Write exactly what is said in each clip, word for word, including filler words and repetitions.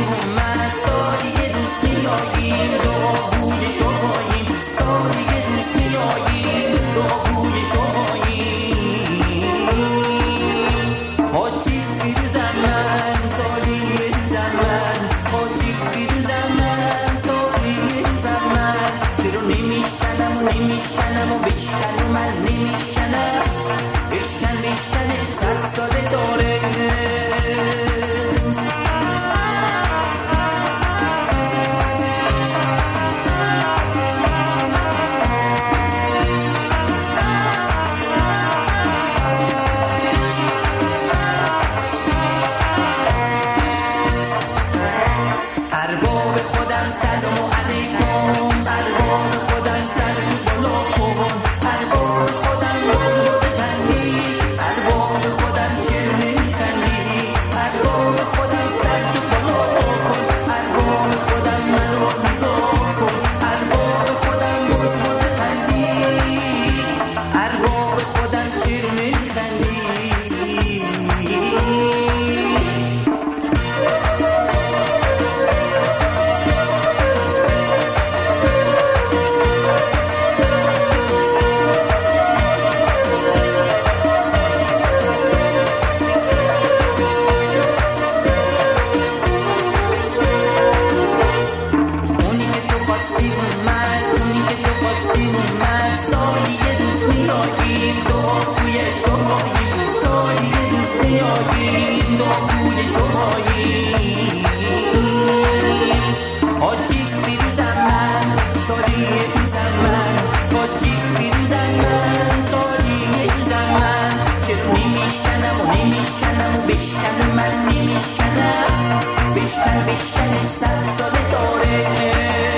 اومد، سالی یه روز میاییم دعاگوی شماییم، سالی یه روز میاییم دعاگوی شماییم. حاجی فیروزم من، سالی یه روزم من، حاجی فیروزم من، سالی یه روزم من. چرا نمیشکنم و نمیشکنم و بشکن و من نمیشکنم، بشکن بشکن صد ساله داره. ارباب خودم سلام علیکم، ارباب خودم سر تو بالا کن، ارباب خودم باز باز بندی، ارباب خودم چرا نمیخندی، ارباب خودم سر تو بالا کن، ارباب خودم منو نگاه کن، ارباب خودم باز باز بندی، ارباب خودم چرا نمیخندی. حاجی فیروزم من، سالی روزم من، حاجی فیروزم من، سالی روزم من. چرا نمیشکنم و نمیشکنم و بشکن و من نمیشکنم، بشکن بشکن صد ساله داره.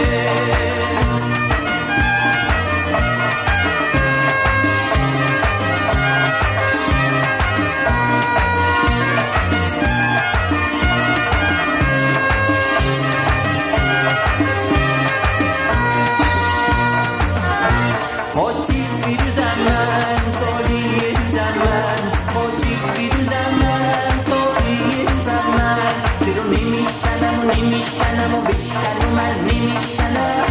حاجی فیروزم من، سالی روزم من، حاجی فیروزم من، سالی روزم من. چرا نمیشکنم و نمیشکنم و بشکن و من نمیشکنم،